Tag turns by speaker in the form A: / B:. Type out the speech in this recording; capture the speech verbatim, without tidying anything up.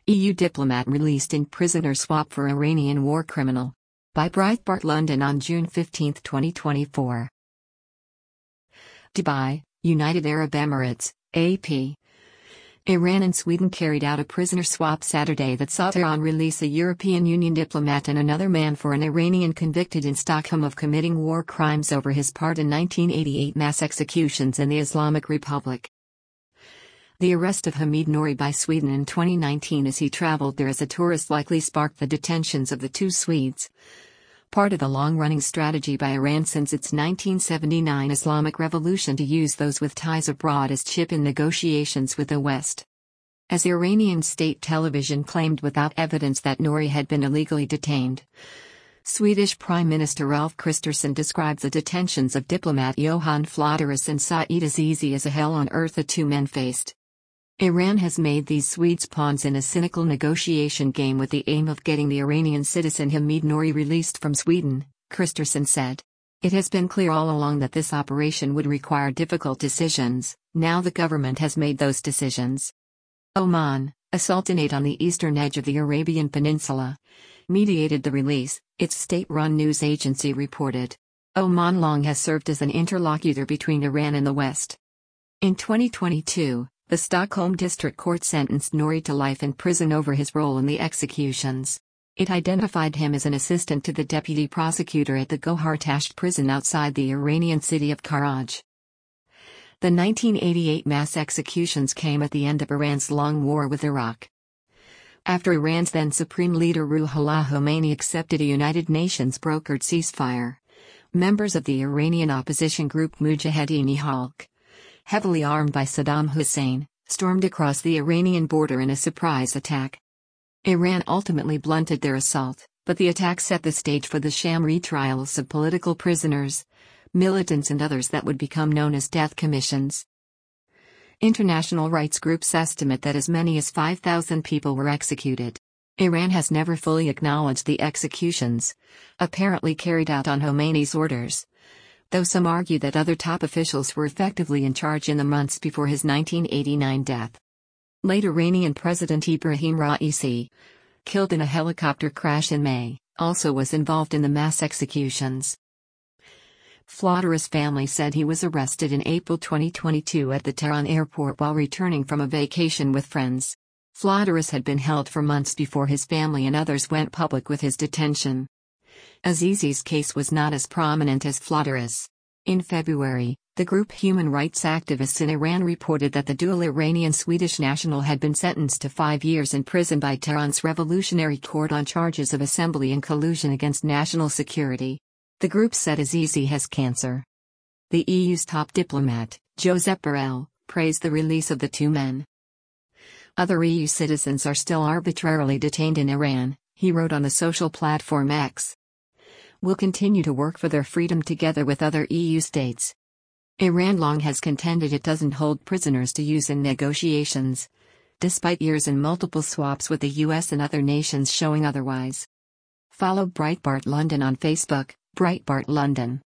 A: E U diplomat released in prisoner swap for Iranian war criminal. By Breitbart London on June fifteenth, twenty twenty-four. Dubai, United Arab Emirates, A P. Iran and Sweden carried out a prisoner swap Saturday that saw Tehran release a European Union diplomat and another man for an Iranian convicted in Stockholm of committing war crimes over his part in nineteen eighty-eight mass executions in the Islamic Republic. The arrest of Hamid Nouri by Sweden in twenty nineteen as he traveled there as a tourist likely sparked the detentions of the two Swedes. Part of the long-running strategy by Iran since its nineteen seventy-nine Islamic Revolution to use those with ties abroad as chip in negotiations with the West. As Iranian state television claimed without evidence that Nouri had been illegally detained, Swedish Prime Minister Ulf Kristersson described the detentions of diplomat Johan Flodderus and Saeed Azizi as a hell on earth the two men faced. Iran has made these Swedes pawns in a cynical negotiation game with the aim of getting the Iranian citizen Hamid Nouri released from Sweden, Kristersson said. It has been clear all along that this operation would require difficult decisions. Now the government has made those decisions. Oman, a sultanate on the eastern edge of the Arabian Peninsula, mediated the release, its state-run news agency reported. Oman long has served as an interlocutor between Iran and the West. In twenty twenty-two, the Stockholm District Court sentenced Nouri to life in prison over his role in the executions. It identified him as an assistant to the deputy prosecutor at the Gohar-Tasht prison outside the Iranian city of Karaj. The nineteen eighty-eight mass executions came at the end of Iran's long war with Iraq. After Iran's then Supreme Leader Ruhollah Khomeini accepted a United Nations brokered ceasefire, members of the Iranian opposition group Mujahedin-e-Khalq, heavily armed by Saddam Hussein, stormed across the Iranian border in a surprise attack. Iran ultimately blunted their assault, but the attack set the stage for the sham retrials of political prisoners, militants and others that would become known as death commissions. International rights groups estimate that as many as five thousand people were executed. Iran has never fully acknowledged the executions, apparently carried out on Khomeini's orders, though some argue that other top officials were effectively in charge in the months before his nineteen eighty-nine death. Late Iranian President Ibrahim Raisi, killed in a helicopter crash in May, also was involved in the mass executions. Flodderus' family said he was arrested in April twenty twenty-two at the Tehran airport while returning from a vacation with friends. Flodderus had been held for months before his family and others went public with his detention. Azizi's case was not as prominent as Flodderus. In February, the group Human Rights Activists in Iran reported that the dual Iranian-Swedish national had been sentenced to five years in prison by Tehran's Revolutionary Court on charges of assembly and collusion against national security. The group said Azizi has cancer. The E U's top diplomat, Josep Borrell, praised the release of the two men. Other E U citizens are still arbitrarily detained in Iran, he wrote on the social platform X. Will continue to work for their freedom together with other E U states. Iran long has contended it doesn't hold prisoners to use in negotiations, despite years and multiple swaps with the U S and other nations showing otherwise. Follow Breitbart London on Facebook, Breitbart London.